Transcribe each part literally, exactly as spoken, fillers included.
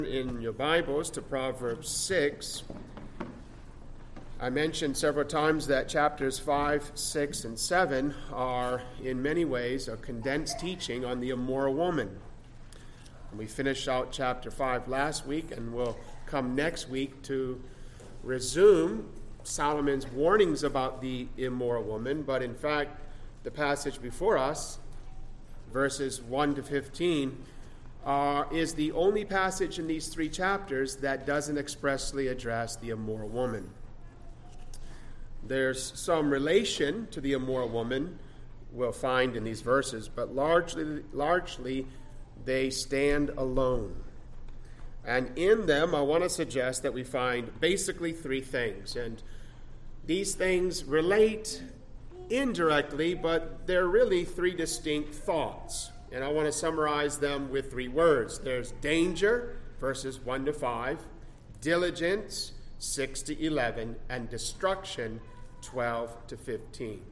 In your Bibles to Proverbs six. I mentioned several times that chapters five, six, and seven are in many ways a condensed teaching on the immoral woman. And we finished out chapter five last week, and we'll come next week to resume Solomon's warnings about the immoral woman. But in fact, the passage before us, verses one to fifteen, Uh, is the only passage in these three chapters that doesn't expressly address the immoral woman. There's some relation to the immoral woman we'll find in these verses, but largely, largely they stand alone. And in them, I want to suggest that we find basically three things. And these things relate indirectly, but they're really three distinct thoughts. And I want to summarize them with three words. There's danger, verses one to five, diligence, six to eleven, and destruction, twelve to fifteen.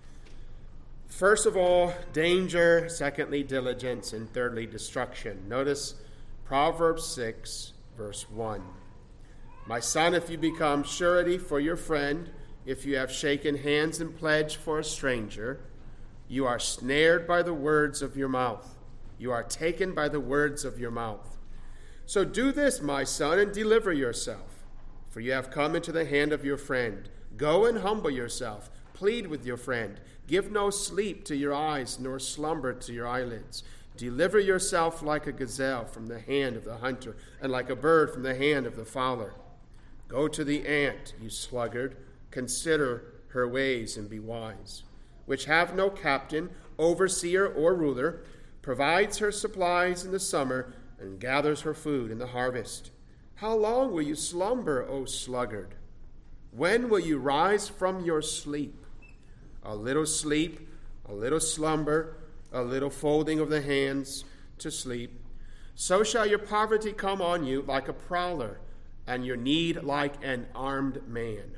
First of all, danger, secondly, diligence, and thirdly, destruction. Notice Proverbs six, verse one. My son, if you become surety for your friend, if you have shaken hands in pledge for a stranger, you are snared by the words of your mouth. You are taken by the words of your mouth. So do this, my son, and deliver yourself, for you have come into the hand of your friend. Go and humble yourself. Plead with your friend. Give no sleep to your eyes, nor slumber to your eyelids. Deliver yourself like a gazelle from the hand of the hunter, and like a bird from the hand of the fowler. Go to the ant, you sluggard. Consider her ways and be wise, which have no captain, overseer, or ruler, provides her supplies in the summer, and gathers her food in the harvest. How long will you slumber, O sluggard? When will you rise from your sleep? A little sleep, a little slumber, a little folding of the hands to sleep. So shall your poverty come on you like a prowler, and your need like an armed man.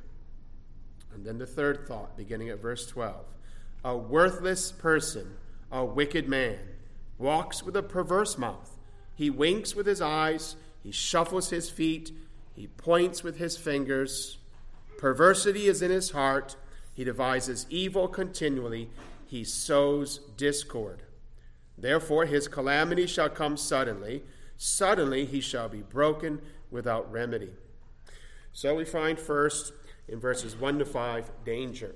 And then the third thought, beginning at verse twelve. A worthless person, a wicked man, walks with a perverse mouth. He winks with his eyes, he shuffles his feet, he points with his fingers. Perversity is in his heart. He devises evil continually. He sows discord. Therefore his calamity shall come suddenly. Suddenly he shall be broken without remedy. So we find first in verses one to five, danger.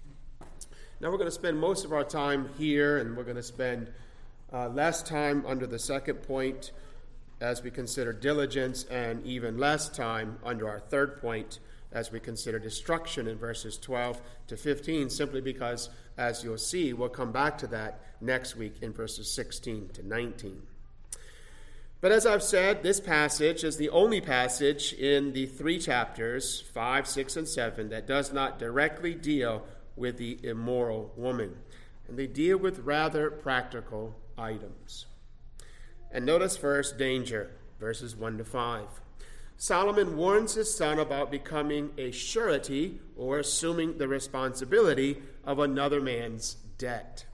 Now we're going to spend most of our time here, and we're going to spend uh, less time under the second point as we consider diligence, and even less time under our third point as we consider destruction in verses twelve to fifteen, simply because, as you'll see, we'll come back to that next week in verses sixteen to nineteen. But as I've said, this passage is the only passage in the three chapters, five, six, and seven, that does not directly deal with the immoral woman. And they deal with rather practical items. And notice first, danger, verses one to five. Solomon warns his son about becoming a surety, or assuming the responsibility of another man's debt.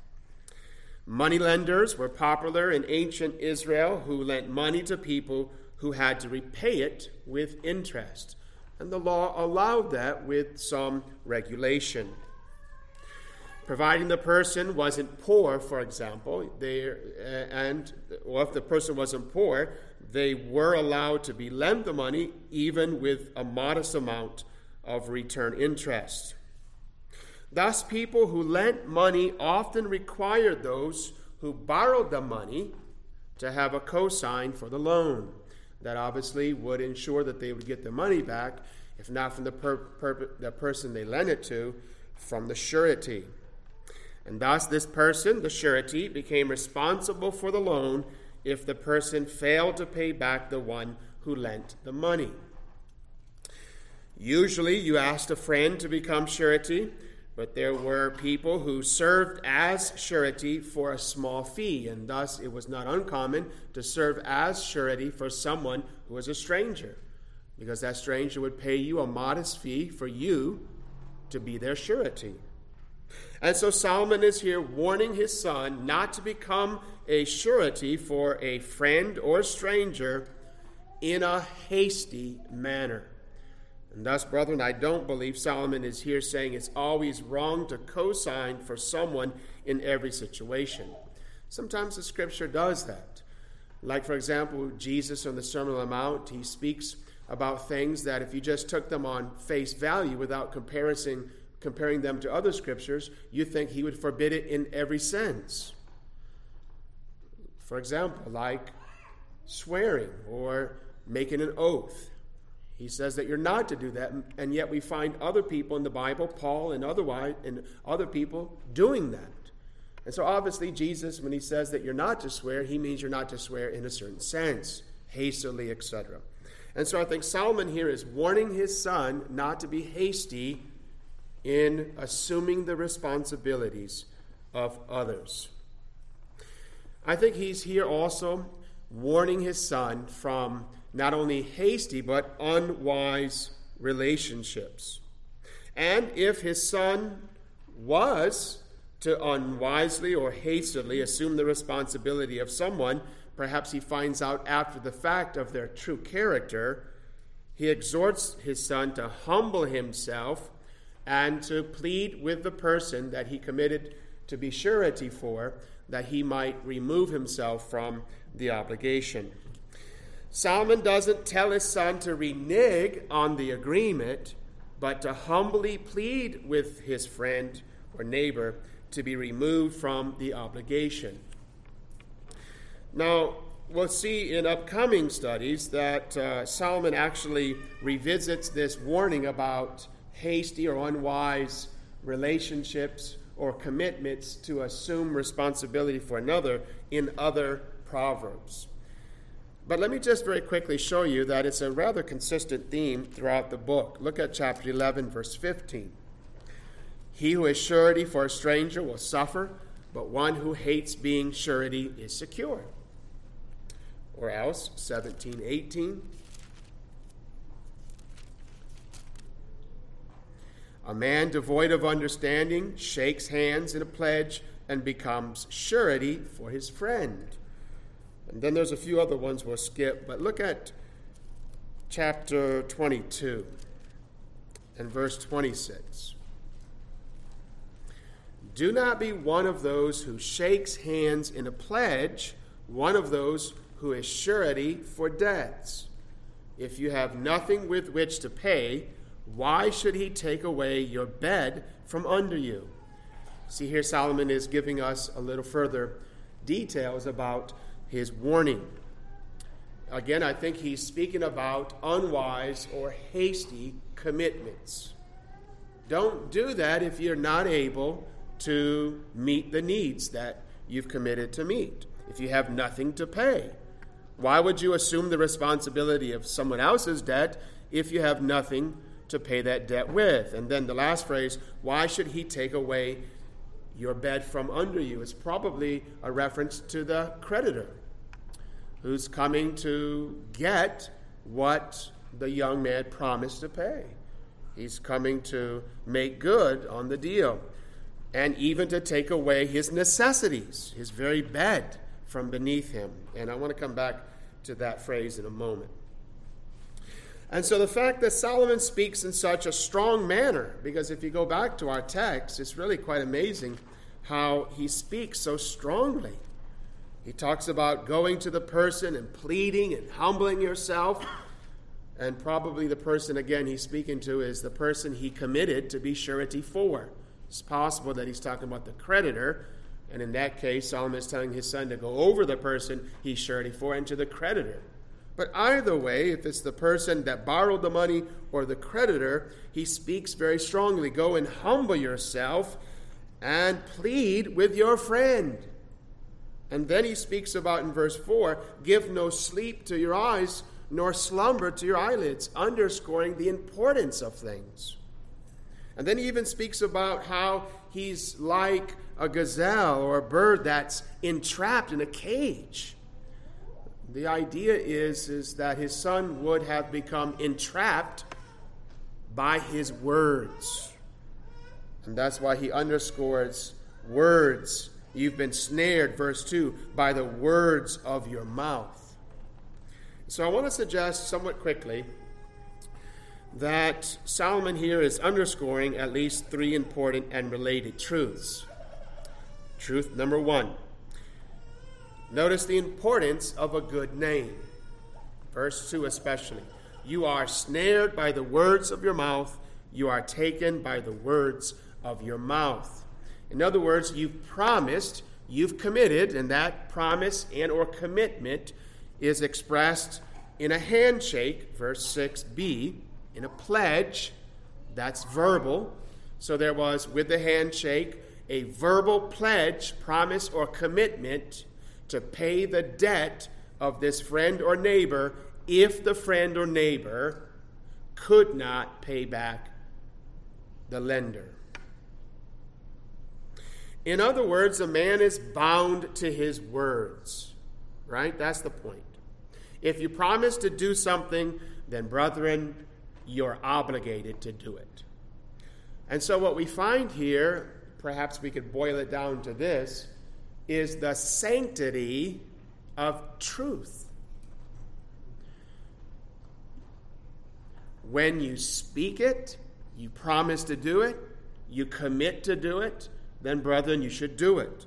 Moneylenders were popular in ancient Israel, who lent money to people who had to repay it with interest. And the law allowed that with some regulation. Providing the person wasn't poor, for example, they, uh, and or if the person wasn't poor, they were allowed to be lent the money even with a modest amount of return interest. Thus, people who lent money often required those who borrowed the money to have a cosign for the loan. That obviously would ensure that they would get the money back, if not from the, per- per- the person they lent it to, from the surety. And thus this person, the surety, became responsible for the loan if the person failed to pay back the one who lent the money. Usually you asked a friend to become surety, but there were people who served as surety for a small fee, and thus it was not uncommon to serve as surety for someone who was a stranger, because that stranger would pay you a modest fee for you to be their surety. And so Solomon is here warning his son not to become a surety for a friend or stranger in a hasty manner. And thus, brethren, I don't believe Solomon is here saying it's always wrong to co-sign for someone in every situation. Sometimes the Scripture does that. Like, for example, Jesus on the Sermon on the Mount, he speaks about things that if you just took them on face value without comparison, comparing them to other Scriptures, you think he would forbid it in every sense. For example, like swearing or making an oath. He says that you're not to do that, and yet we find other people in the Bible, Paul and otherwise, and other people doing that. And so obviously Jesus, when he says that you're not to swear, he means you're not to swear in a certain sense, hastily, et cetera. And so I think Solomon here is warning his son not to be hasty in assuming the responsibilities of others. I think he's here also warning his son from not only hasty, but unwise relationships. And if his son was to unwisely or hastily assume the responsibility of someone, perhaps he finds out after the fact of their true character, he exhorts his son to humble himself and to plead with the person that he committed to be surety for, that he might remove himself from the obligation. Solomon doesn't tell his son to renege on the agreement, but to humbly plead with his friend or neighbor to be removed from the obligation. Now, we'll see in upcoming studies that uh, Solomon actually revisits this warning about hasty or unwise relationships or commitments to assume responsibility for another in other Proverbs. But let me just very quickly show you that it's a rather consistent theme throughout the book. Look at chapter eleven, verse fifteen. He who is surety for a stranger will suffer, but one who hates being surety is secure. Or else, seventeen eighteen. A man devoid of understanding shakes hands in a pledge and becomes surety for his friend. And then there's a few other ones we'll skip, but look at chapter twenty-two and verse twenty-six. Do not be one of those who shakes hands in a pledge, one of those who is surety for debts. If you have nothing with which to pay, why should he take away your bed from under you? See, here Solomon is giving us a little further details about his warning. Again, I think he's speaking about unwise or hasty commitments. Don't do that if you're not able to meet the needs that you've committed to meet. If you have nothing to pay, why would you assume the responsibility of someone else's debt if you have nothing to pay that debt with? And then the last phrase, why should he take away your bed from under you? It's probably a reference to the creditor who's coming to get what the young man promised to pay. He's coming to make good on the deal, and even to take away his necessities, his very bed from beneath him. And I want to come back to that phrase in a moment. And so the fact that Solomon speaks in such a strong manner, because if you go back to our text, it's really quite amazing how he speaks so strongly. He talks about going to the person and pleading and humbling yourself. And probably the person, again, he's speaking to is the person he committed to be surety for. It's possible that he's talking about the creditor. And in that case, Solomon is telling his son to go over the person he's surety for and to the creditor. But either way, if it's the person that borrowed the money or the creditor, he speaks very strongly. Go and humble yourself and plead with your friend. And then he speaks about in verse four, give no sleep to your eyes, nor slumber to your eyelids, underscoring the importance of things. And then he even speaks about how he's like a gazelle or a bird that's entrapped in a cage. The idea is, is that his son would have become entrapped by his words. And that's why he underscores words. You've been snared, verse two, by the words of your mouth. So I want to suggest somewhat quickly that Solomon here is underscoring at least three important and related truths. Truth number one. Notice the importance of a good name. Verse two especially. You are snared by the words of your mouth. You are taken by the words of your mouth. In other words, you've promised, you've committed, and that promise and or commitment is expressed in a handshake, verse six b, in a pledge, that's verbal. So there was, with the handshake, a verbal pledge, promise, or commitment to pay the debt of this friend or neighbor if the friend or neighbor could not pay back the lender. In other words, a man is bound to his words, right? That's the point. If you promise to do something, then, brethren, you're obligated to do it. And so what we find here, perhaps we could boil it down to this, is the sanctity of truth. When you speak it, you promise to do it, you commit to do it, then, brethren, you should do it.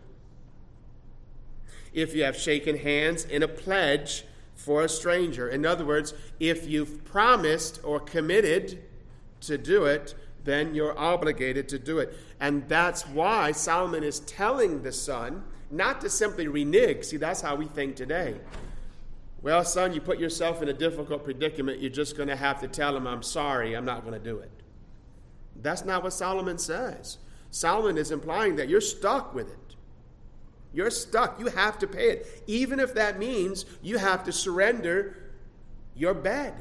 If you have shaken hands in a pledge for a stranger, in other words, if you've promised or committed to do it, then you're obligated to do it. And that's why Solomon is telling the son not to simply renege. See, that's how we think today. Well, son, you put yourself in a difficult predicament. You're just going to have to tell him, I'm sorry, I'm not going to do it. That's not what Solomon says. Solomon is implying that you're stuck with it. You're stuck. You have to pay it, even if that means you have to surrender your bed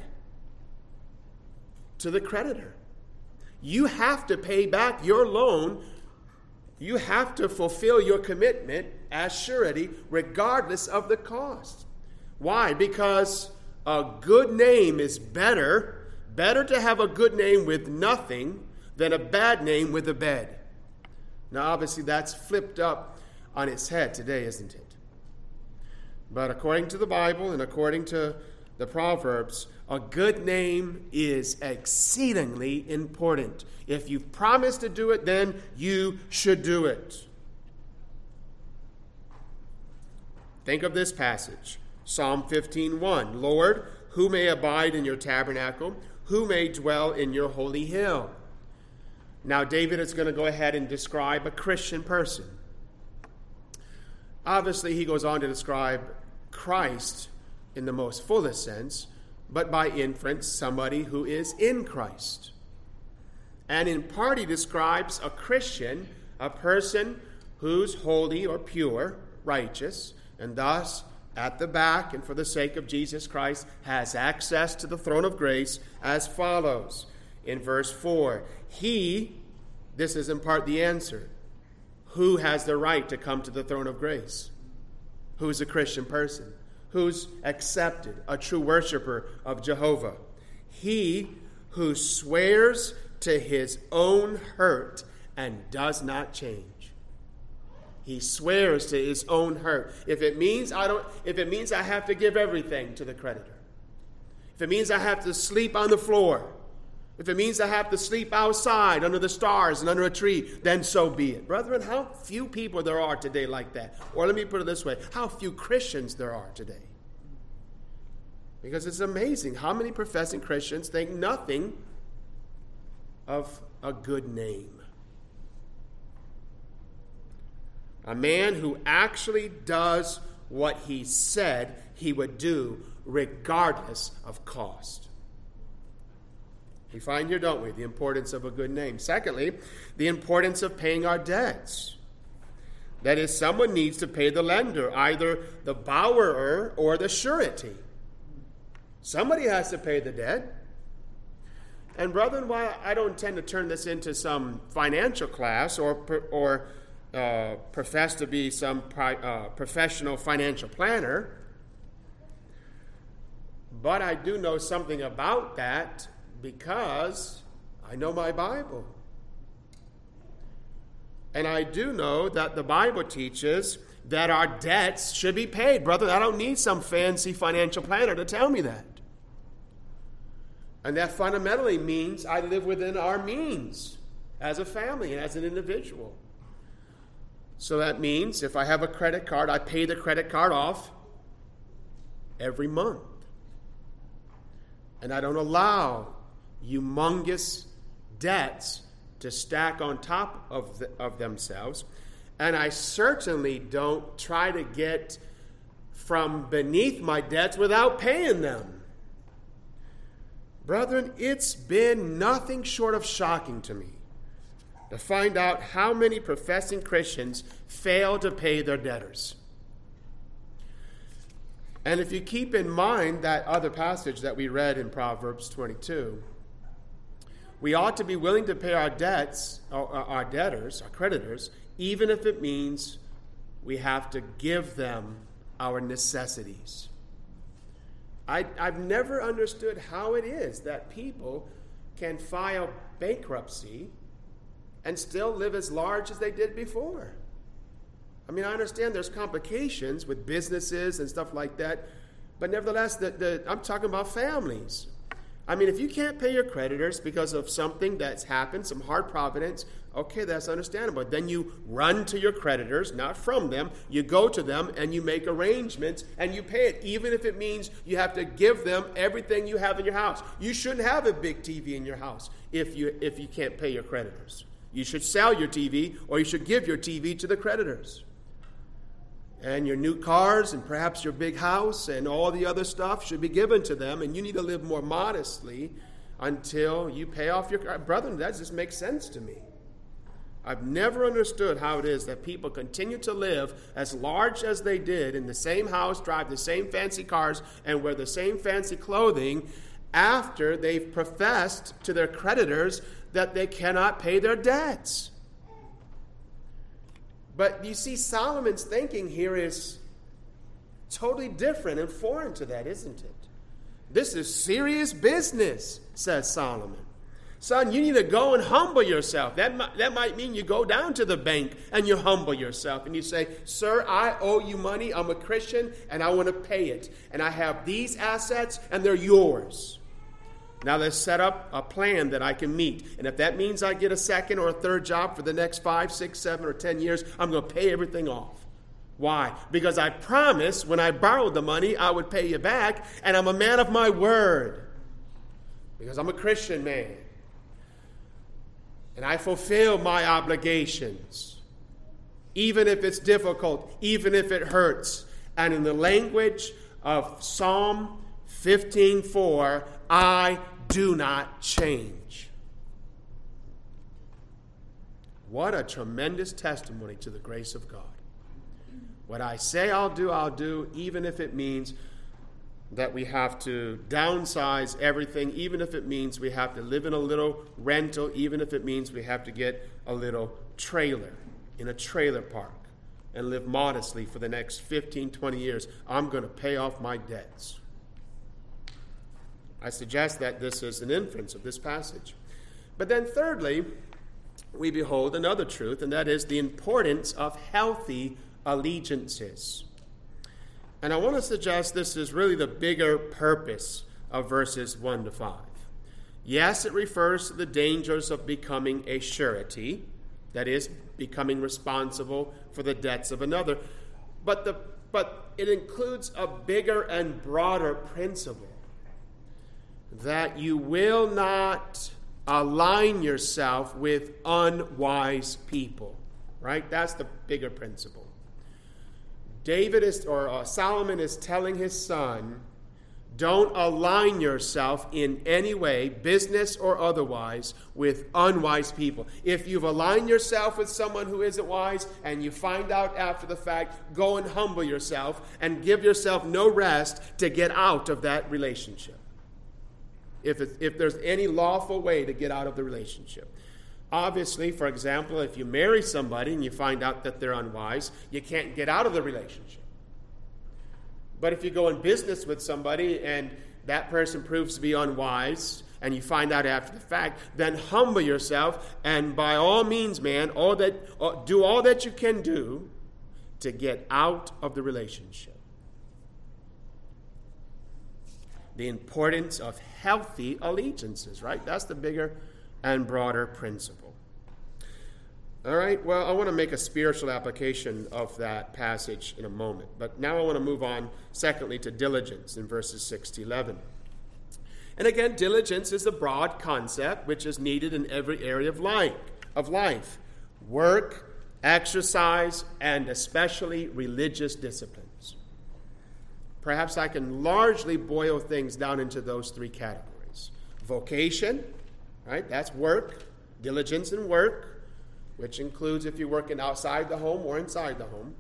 to the creditor. You have to pay back your loan. You have to fulfill your commitment as surety, regardless of the cost. Why? Because a good name is better, better to have a good name with nothing than a bad name with a bed. Now, obviously, that's flipped up on its head today, isn't it? But according to the Bible and according to the Proverbs, a good name is exceedingly important. If you've promised to do it, then you should do it. Think of this passage, Psalm fifteen one. Lord, who may abide in your tabernacle? Who may dwell in your holy hill? Now, David is going to go ahead and describe a Christian person. Obviously, he goes on to describe Christ in the most fullest sense, but by inference, somebody who is in Christ. And in part, he describes a Christian, a person who's holy or pure, righteous, and thus, at the back, and for the sake of Jesus Christ, has access to the throne of grace as follows. In verse four, he, this is in part the answer, who has the right to come to the throne of grace? Who's a Christian person? Who's accepted, a true worshiper of Jehovah? He who swears to his own hurt and does not change. He swears to his own hurt. If it means I don't, if it means I have to give everything to the creditor, if it means I have to sleep on the floor, if it means I have to sleep outside under the stars and under a tree, then so be it. Brethren, how few people there are today like that. Or let me put it this way, how few Christians there are today. Because it's amazing how many professing Christians think nothing of a good name. A man who actually does what he said he would do regardless of cost. We find here, don't we, the importance of a good name. Secondly, the importance of paying our debts. That is, someone needs to pay the lender, either the borrower or the surety. Somebody has to pay the debt. And brethren, while I don't intend to turn this into some financial class or or uh, profess to be some pri- uh, professional financial planner, but I do know something about that because I know my Bible. And I do know that the Bible teaches that our debts should be paid. Brother, I don't need some fancy financial planner to tell me that. And that fundamentally means I live within our means as a family and as an individual. So that means if I have a credit card, I pay the credit card off every month. And I don't allow humongous debts to stack on top of, the, of themselves. And I certainly don't try to get from beneath my debts without paying them. Brethren, it's been nothing short of shocking to me to find out how many professing Christians fail to pay their debtors. And if you keep in mind that other passage that we read in Proverbs twenty-two, we ought to be willing to pay our debts, our debtors, our creditors, even if it means we have to give them our necessities. I, I've never understood how it is that people can file bankruptcy and still live as large as they did before. I mean, I understand there's complications with businesses and stuff like that, but nevertheless, the, the, I'm talking about families. I mean, if you can't pay your creditors because of something that's happened, some hard providence, okay, that's understandable. Then you run to your creditors, not from them. You go to them and you make arrangements and you pay it, even if it means you have to give them everything you have in your house. You shouldn't have a big T V in your house if you if you can't pay your creditors. You should sell your T V, or you should give your T V to the creditors. And your new cars and perhaps your big house and all the other stuff should be given to them, and you need to live more modestly until you pay off your... Brethren, that just makes sense to me. I've never understood how it is that people continue to live as large as they did in the same house, drive the same fancy cars, and wear the same fancy clothing after they've professed to their creditors that they cannot pay their debts. But you see, Solomon's thinking here is totally different and foreign to that, isn't it? This is serious business, says Solomon. Son, you need to go and humble yourself. That might, that might mean you go down to the bank and you humble yourself and you say, sir, I owe you money. I'm a Christian and I want to pay it. And I have these assets and they're yours. Now let's set up a plan that I can meet. And if that means I get a second or a third job for the next five, six, seven, or ten years, I'm going to pay everything off. Why? Because I promised when I borrowed the money, I would pay you back, and I'm a man of my word. Because I'm a Christian man. And I fulfill my obligations. Even if it's difficult, even if it hurts. And in the language of Psalm fifteen four, I do not change. What a tremendous testimony to the grace of God. What I say I'll do, I'll do, even if it means that we have to downsize everything, even if it means we have to live in a little rental, even if it means we have to get a little trailer in a trailer park and live modestly for the next fifteen, twenty years. I'm going to pay off my debts. I suggest that this is an inference of this passage. But then thirdly, we behold another truth, and that is the importance of healthy allegiances. And I want to suggest this is really the bigger purpose of verses one to five. Yes, it refers to the dangers of becoming a surety, that is, becoming responsible for the debts of another. But the but it includes a bigger and broader principle, that you will not align yourself with unwise people, right? That's the bigger principle. David is, or uh, Solomon is telling his son, don't align yourself in any way, business or otherwise, with unwise people. If you've aligned yourself with someone who isn't wise and you find out after the fact, go and humble yourself and give yourself no rest to get out of that relationship. If, it, if there's any lawful way to get out of the relationship. Obviously, for example, if you marry somebody and you find out that they're unwise, you can't get out of the relationship. But if you go in business with somebody and that person proves to be unwise and you find out after the fact, then humble yourself and by all means, man, all that, do all that you can do to get out of the relationship. The importance of healthy allegiances, right? That's the bigger and broader principle. All right, well, I want to make a spiritual application of that passage in a moment. But now I want to move on, secondly, to diligence in verses six to eleven. And again, diligence is a broad concept which is needed in every area of life, of life. Work, exercise, and especially religious disciplines. Perhaps I can largely boil things down into those three categories. Vocation, right? That's work, diligence in work, which includes if you're working outside the home or inside the home.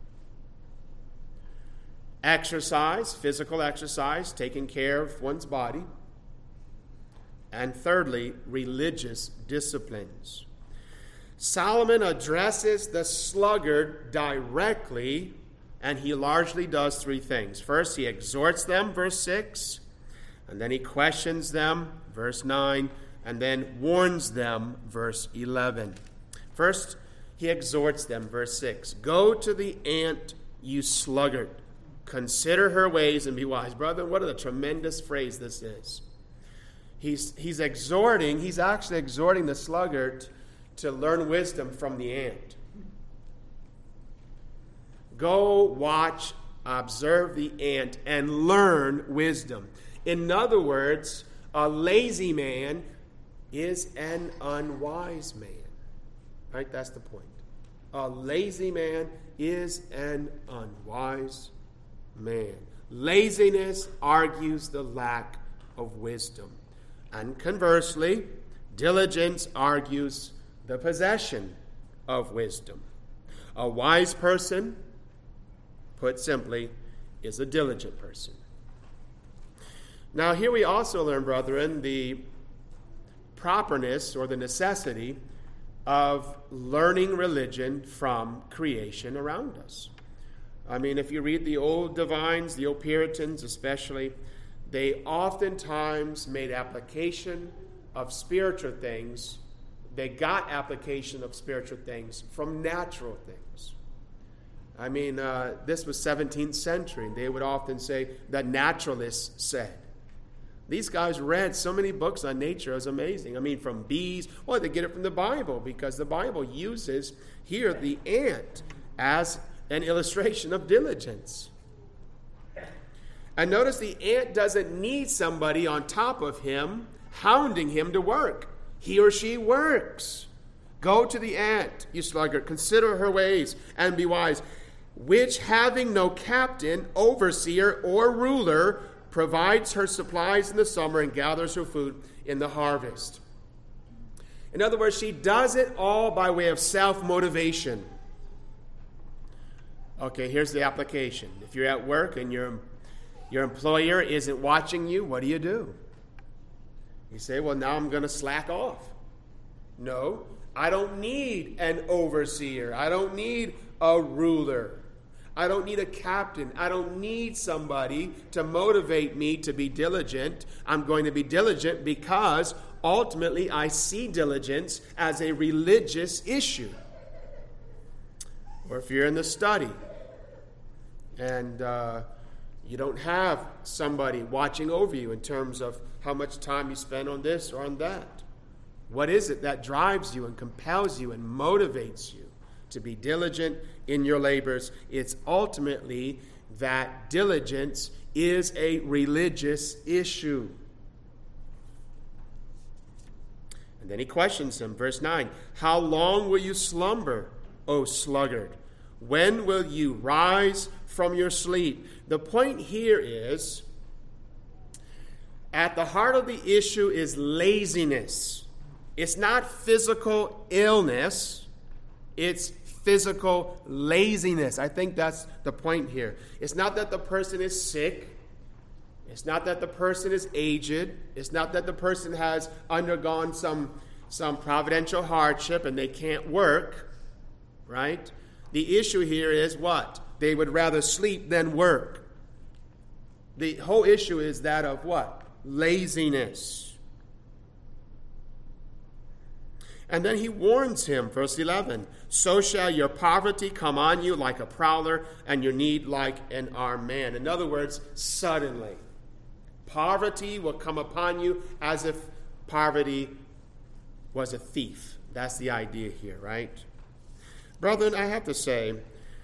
Exercise, physical exercise, taking care of one's body. And thirdly, religious disciplines. Solomon addresses the sluggard directly, and he largely does three things. First, he exhorts them, verse six, and then he questions them, verse nine, and then warns them, verse eleven. First, he exhorts them, verse six. Go to the ant, you sluggard. Consider her ways and be wise. Brother, what a tremendous phrase this is. He's, he's exhorting, he's actually exhorting the sluggard to learn wisdom from the ant. Go watch, observe the ant, and learn wisdom. In other words, a lazy man is an unwise man. Right? That's the point. A lazy man is an unwise man. Laziness argues the lack of wisdom. And conversely, diligence argues the possession of wisdom. A wise person, put simply, is a diligent person. Now, here we also learn, brethren, the properness or the necessity of learning religion from creation around us. I mean, if you read the old divines, the old Puritans especially, they oftentimes made application of spiritual things. They got application of spiritual things from natural things. I mean, uh, this was seventeenth century. They would often say, the naturalists said. These guys read so many books on nature. It was amazing. I mean, from bees. Well, they get it from the Bible because the Bible uses here the ant as an illustration of diligence. And notice the ant doesn't need somebody on top of him, hounding him to work. He or she works. Go to the ant, you sluggard, consider her ways and be wise, which having no captain, overseer, or ruler, provides her supplies in the summer and gathers her food in the harvest. In other words, she does it all by way of self-motivation. Okay, here's the application. If you're at work and your, your employer isn't watching you, what do you do? You say, well, now I'm going to slack off. No, I don't need an overseer. I don't need a ruler. I don't need a captain. I don't need somebody to motivate me to be diligent. I'm going to be diligent because ultimately I see diligence as a religious issue. Or if you're in the study and uh, you don't have somebody watching over you in terms of how much time you spend on this or on that. What is it that drives you and compels you and motivates you to be diligent in your labors? It's ultimately that diligence is a religious issue. And then he questions him, verse nine, how long will you slumber, O sluggard? When will you rise from your sleep? The point here is, at the heart of the issue is laziness. It's not physical illness. It's physical laziness. I think that's the point here. It's not that the person is sick. It's not that the person is aged. It's not that the person has undergone some, some providential hardship and they can't work, right? The issue here is what? They would rather sleep than work. The whole issue is that of what? Laziness. And then he warns him, verse eleven, so shall your poverty come on you like a prowler, and your need like an armed man. In other words, suddenly. Poverty will come upon you as if poverty was a thief. That's the idea here, right? Brethren, I have to say,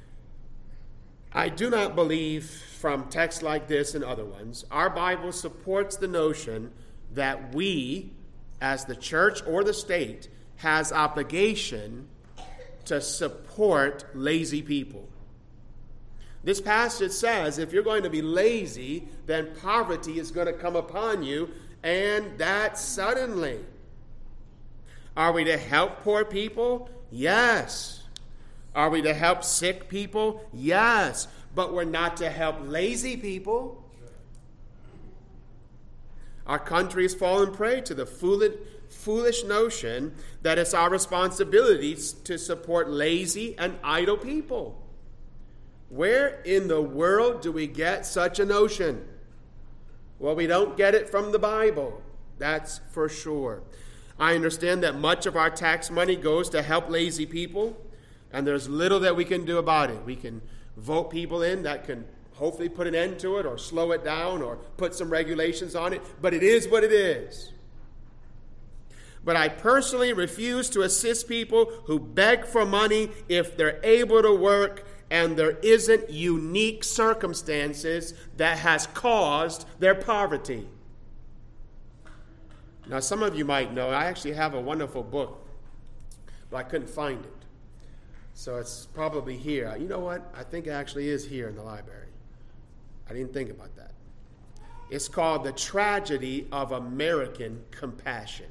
I do not believe from texts like this and other ones, our Bible supports the notion that we, as the church or the state, has obligation to support lazy people. This passage says if you're going to be lazy, then poverty is going to come upon you, and that suddenly. Are we to help poor people? Yes. Are we to help sick people? Yes. But we're not to help lazy people. Our country has fallen prey to the foolish, foolish notion that it's our responsibility to support lazy and idle people. Where in the world do we get such a notion? Well, we don't get it from the Bible. That's for sure. I understand that much of our tax money goes to help lazy people, and there's little that we can do about it. We can vote people in that can hopefully put an end to it or slow it down or put some regulations on it, but it is what it is. But I personally refuse to assist people who beg for money if they're able to work and there isn't unique circumstances that has caused their poverty. Now, some of you might know, I actually have a wonderful book, but I couldn't find it. So it's probably here. You know what? I think it actually is here in the library. I didn't think about that. It's called The Tragedy of American Compassion.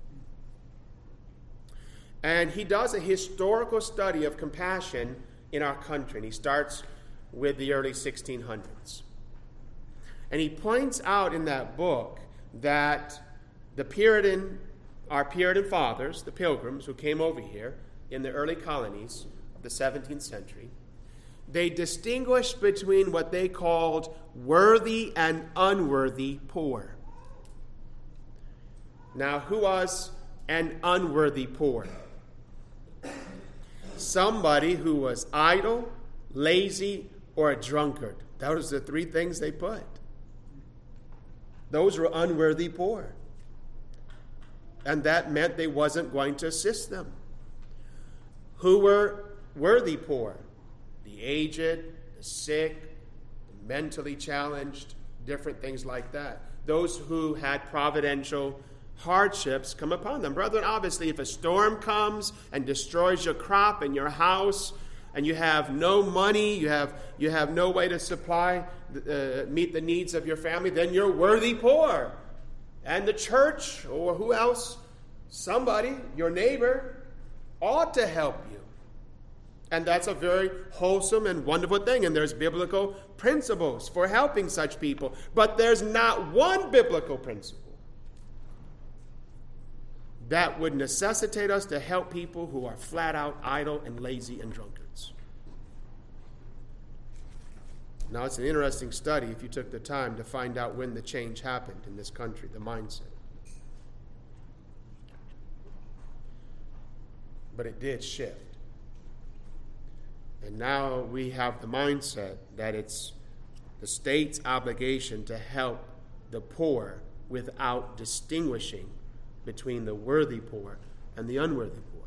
And he does a historical study of compassion in our country. And he starts with the early sixteen hundreds. And he points out in that book that the Puritan, our Puritan fathers, the Pilgrims who came over here in the early colonies of the seventeenth century, they distinguished between what they called worthy and unworthy poor. Now, who was an unworthy poor? Somebody who was idle, lazy, or a drunkard. Those are the three things they put. Those were unworthy poor. And that meant they wasn't going to assist them. Who were worthy poor? The aged, the sick, the mentally challenged, different things like that. Those who had providential hardships come upon them. Brethren, obviously, if a storm comes and destroys your crop and your house, and you have no money, you have you have no way to supply, uh, meet the needs of your family, then you're worthy poor. And the church, or who else, somebody, your neighbor, ought to help you. And that's a very wholesome and wonderful thing. And there's biblical principles for helping such people. But there's not one biblical principle that would necessitate us to help people who are flat out idle and lazy and drunkards. Now, it's an interesting study if you took the time to find out when the change happened in this country, the mindset. But it did shift. And now we have the mindset that it's the state's obligation to help the poor without distinguishing between the worthy poor and the unworthy poor.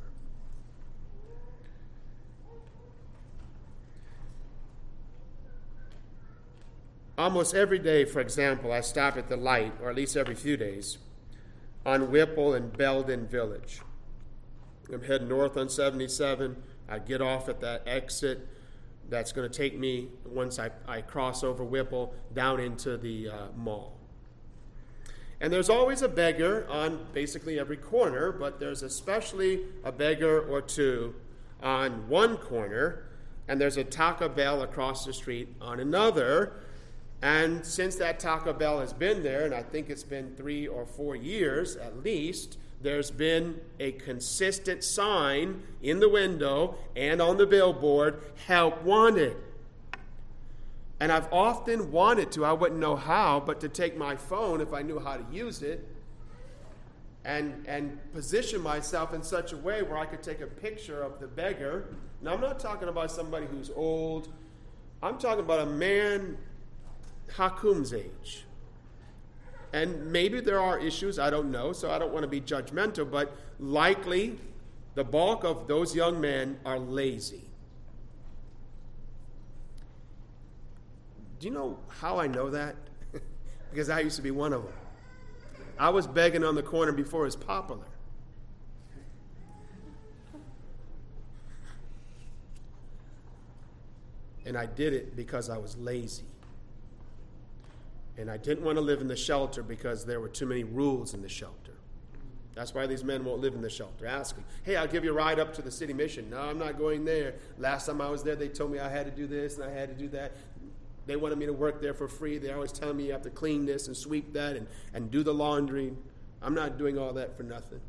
Almost every day, for example, I stop at the light, or at least every few days, on Whipple and Belden Village. I'm heading north on seventy-seven. I get off at that exit that's going to take me, once I, I cross over Whipple, down into the uh, mall. And there's always a beggar on basically every corner, but there's especially a beggar or two on one corner, and there's a Taco Bell across the street on another. And since that Taco Bell has been there, and I think it's been three or four years at least, there's been a consistent sign in the window and on the billboard, "Help Wanted." And I've often wanted to, I wouldn't know how, but to take my phone, if I knew how to use it, and, and position myself in such a way where I could take a picture of the beggar. Now, I'm not talking about somebody who's old. I'm talking about a man Hakum's age. And maybe there are issues, I don't know, so I don't want to be judgmental, but likely the bulk of those young men are lazy. Do you know how I know that? Because I used to be one of them. I was begging on the corner before it was popular. And I did it because I was lazy. And I didn't want to live in the shelter because there were too many rules in the shelter. That's why these men won't live in the shelter. Ask them, hey, I'll give you a ride up to the city mission. No, I'm not going there. Last time I was there, they told me I had to do this and I had to do that. They wanted me to work there for free. They're always telling me you have to clean this and sweep that and, and do the laundry. I'm not doing all that for nothing.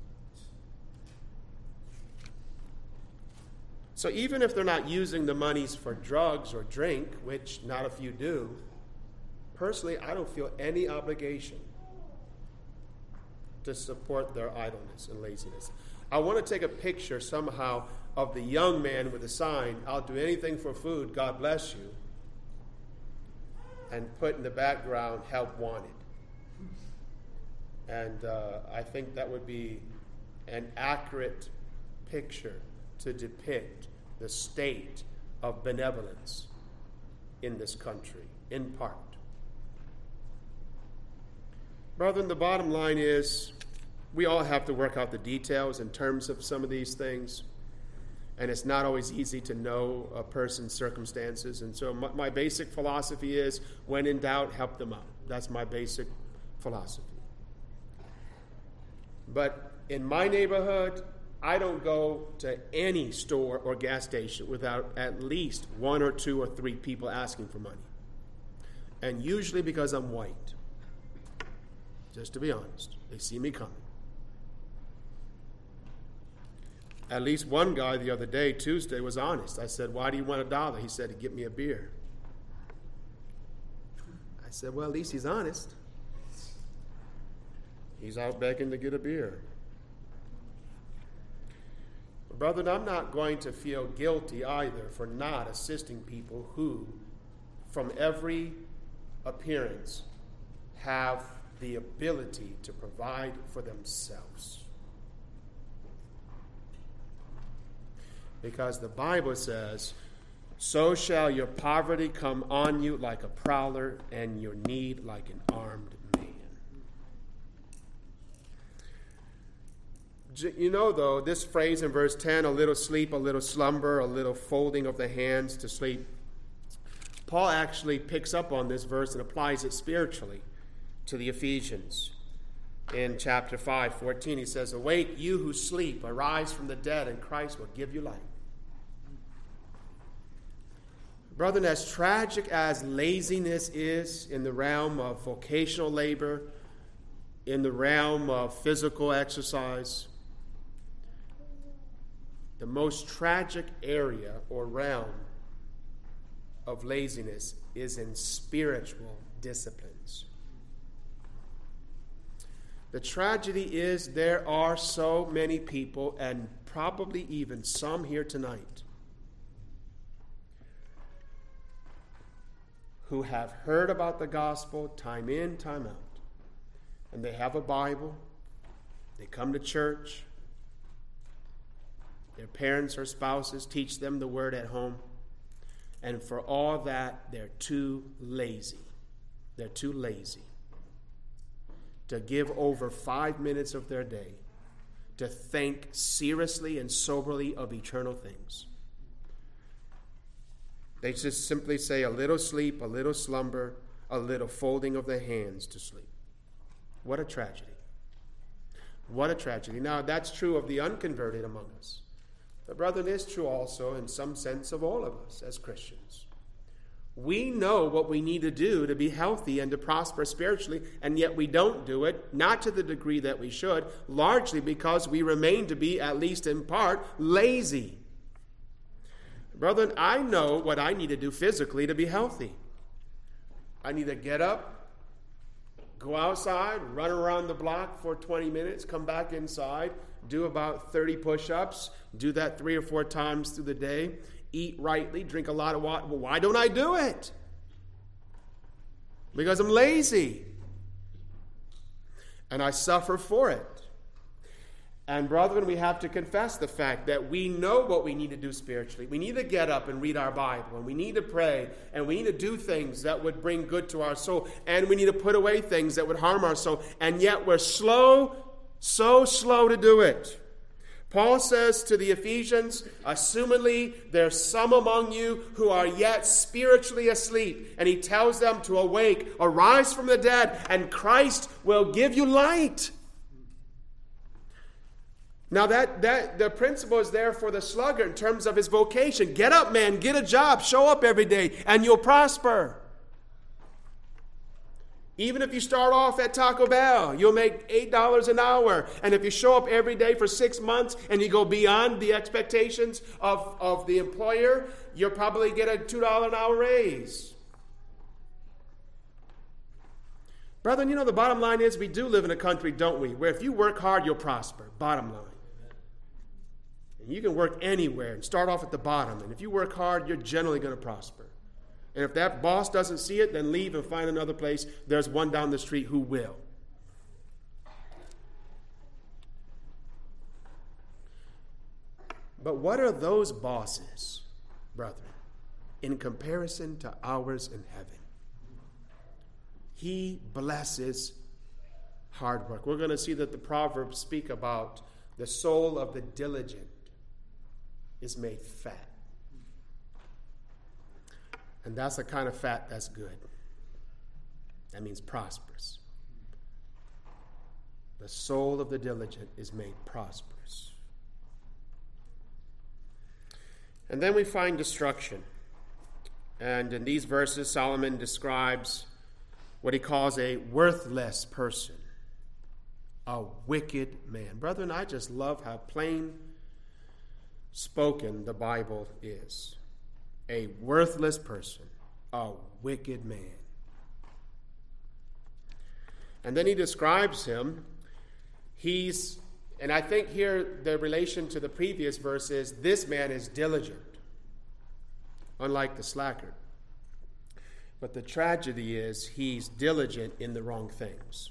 So even if they're not using the monies for drugs or drink, which not a few do, personally, I don't feel any obligation to support their idleness and laziness. I want to take a picture somehow of the young man with a sign, I'll do anything for food, God bless you, and put in the background, help wanted. And uh, I think that would be an accurate picture to depict the state of benevolence in this country, in part. Brethren, the bottom line is we all have to work out the details in terms of some of these things, and it's not always easy to know a person's circumstances. And so my, my basic philosophy is, when in doubt, help them out. That's my basic philosophy. But in my neighborhood, I don't go to any store or gas station without at least one or two or three people asking for money. And usually because I'm white. Just to be honest, they see me coming. At least one guy the other day, Tuesday, was honest. I said, why do you want a dollar? He said, to get me a beer. I said, well, at least he's honest. He's out begging to get a beer. Brother, I'm not going to feel guilty either for not assisting people who, from every appearance, have the ability to provide for themselves. Because the Bible says, so shall your poverty come on you like a prowler, and your need like an armed man. You know, though, this phrase in verse ten, a little sleep, a little slumber, a little folding of the hands to sleep, Paul actually picks up on this verse and applies it spiritually to the Ephesians. In chapter five, fourteen, he says, awake, you who sleep, arise from the dead, and Christ will give you light. Brethren, as tragic as laziness is in the realm of vocational labor, in the realm of physical exercise, the most tragic area or realm of laziness is in spiritual disciplines. The tragedy is there are so many people, and probably even some here tonight, who have heard about the gospel time in, time out. And they have a Bible. They come to church. Their parents or spouses teach them the word at home. And for all that, they're too lazy. They're too lazy to give over five minutes of their day to think seriously and soberly of eternal things. They just simply say a little sleep, a little slumber, a little folding of the hands to sleep. What a tragedy. What a tragedy. Now, that's true of the unconverted among us. But, brethren, it is true also in some sense of all of us as Christians. We know what we need to do to be healthy and to prosper spiritually, and yet we don't do it, not to the degree that we should, largely because we remain to be, at least in part, lazy. Brethren, I know what I need to do physically to be healthy. I need to get up, Go outside, run around the block for twenty minutes, come back inside, do about thirty push-ups, do that three or four times through the day, eat rightly, drink a lot of water. Well, why don't I do it? Because I'm lazy. And I suffer for it. And brethren, we have to confess the fact that we know what we need to do spiritually. We need to get up and read our Bible, and we need to pray, and we need to do things that would bring good to our soul, and we need to put away things that would harm our soul, and yet we're slow, so slow to do it. Paul says to the Ephesians, assumedly there's some among you who are yet spiritually asleep, and he tells them to awake, arise from the dead, and Christ will give you light. Now that, that the principle is there for the sluggard in terms of his vocation. Get up, man, get a job, show up every day, and you'll prosper. Even if you start off at Taco Bell, you'll make eight dollars an hour. And if you show up every day for six months and you go beyond the expectations of, of the employer, you'll probably get a two dollars an hour raise. Brethren, you know the bottom line is we do live in a country, don't we, where if you work hard, you'll prosper. Bottom line. You can work anywhere and start off at the bottom. And if you work hard, you're generally going to prosper. And if that boss doesn't see it, then leave and find another place. There's one down the street who will. But what are those bosses, brethren, in comparison to ours in heaven? He blesses hard work. We're going to see that the Proverbs speak about the soul of the diligent is made fat. And that's the kind of fat that's good. That means prosperous. The soul of the diligent is made prosperous. And then we find destruction. And in these verses, Solomon describes what he calls a worthless person, a wicked man. Brethren, I just love how plain spoken the Bible is. A worthless person, a wicked man. And then he describes him. He's, and I think here the relation to the previous verse is, this man is diligent, unlike the slacker. But the tragedy is he's diligent in the wrong things.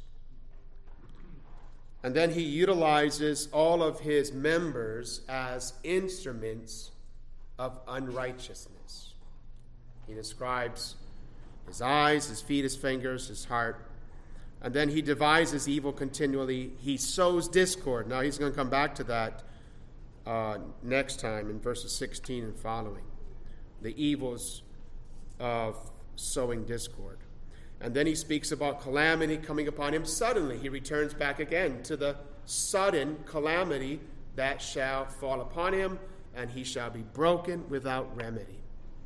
And then he utilizes all of his members as instruments of unrighteousness. He describes his eyes, his feet, his fingers, his heart. And then he devises evil continually. He sows discord. Now he's going to come back to that uh, next time in verses sixteen and following. The evils of sowing discord. And then he speaks about calamity coming upon him suddenly. He returns back again to the sudden calamity that shall fall upon him, and he shall be broken without remedy.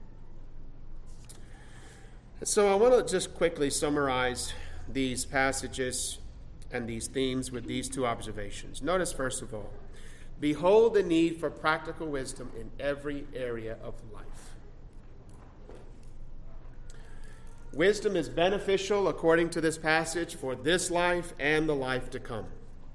And so I want to just quickly summarize these passages and these themes with these two observations. Notice, first of all, behold the need for practical wisdom in every area of life. Wisdom is beneficial, according to this passage, for this life and the life to come.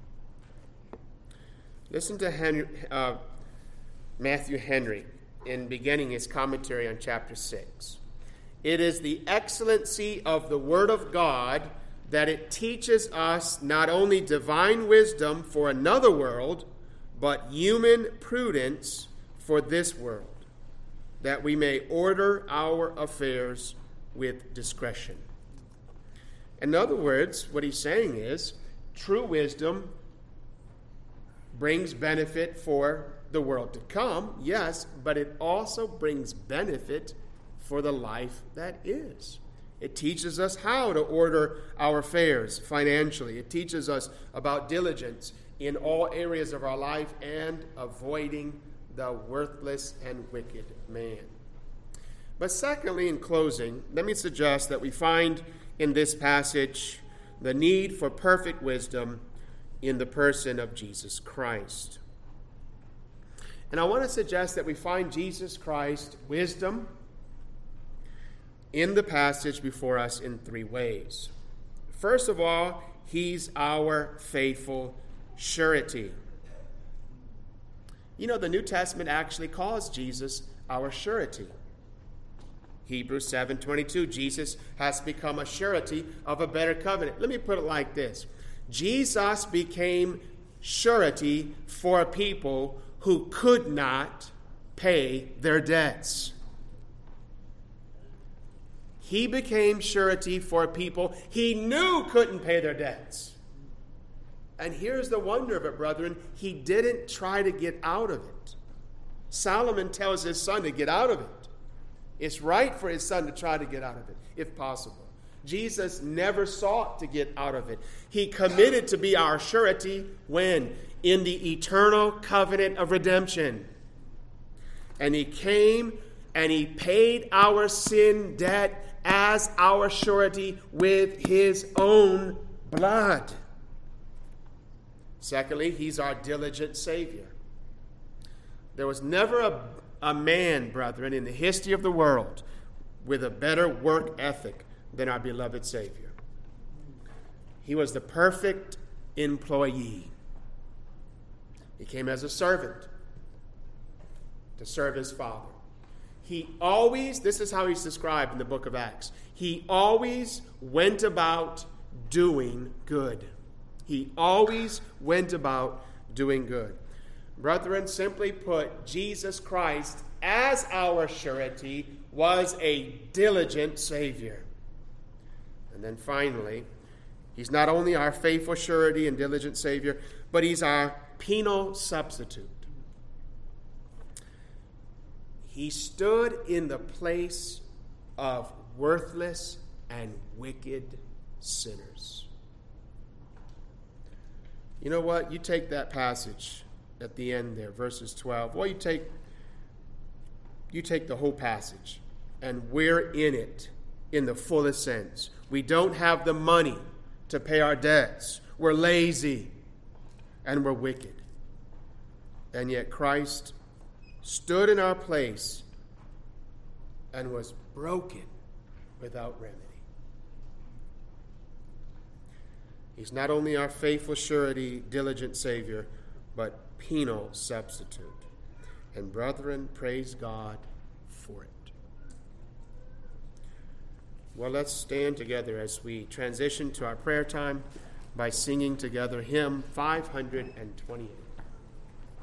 Listen to Henry, uh, Matthew Henry in beginning his commentary on chapter six. It is the excellency of the Word of God that it teaches us not only divine wisdom for another world, but human prudence for this world, that we may order our affairs with discretion. In other words, what he's saying is, true wisdom brings benefit for the world to come, yes, but it also brings benefit for the life that is. It teaches us how to order our affairs financially. It teaches us about diligence in all areas of our life and avoiding the worthless and wicked man. But secondly, in closing, let me suggest that we find in this passage the need for perfect wisdom in the person of Jesus Christ. And I want to suggest that we find Jesus Christ wisdom in the passage before us in three ways. First of all, he's our faithful surety. You know, the New Testament actually calls Jesus our surety. Hebrews seven twenty-two, Jesus has become a surety of a better covenant. Let me put it like this. Jesus became surety for a people who could not pay their debts. He became surety for people he knew couldn't pay their debts. And here's the wonder of it, brethren. He didn't try to get out of it. Solomon tells his son to get out of it. It's right for his son to try to get out of it, if possible. Jesus never sought to get out of it. He committed to be our surety when? In the eternal covenant of redemption. And he came and he paid our sin debt as our surety with his own blood. Secondly, he's our diligent Savior. There was never a, a man, brethren, in the history of the world with a better work ethic than our beloved Savior. He was the perfect employee. He came as a servant to serve his Father. He always, this is how he's described in the book of Acts, he always went about doing good. He always went about doing good. Brethren, simply put, Jesus Christ, as our surety, was a diligent Savior. And then finally, he's not only our faithful surety and diligent Savior, but he's our penal substitute. He stood in the place of worthless and wicked sinners. You know what? You take that passage at the end there, verses twelve. Well, you take, you take the whole passage, and we're in it in the fullest sense. We don't have the money to pay our debts. We're lazy, and we're wicked. And yet Christ stood in our place and was broken without remedy. He's not only our faithful surety, diligent Savior, but penal substitute. And brethren, praise God for it. Well, let's stand together as we transition to our prayer time by singing together hymn five hundred twenty-eight.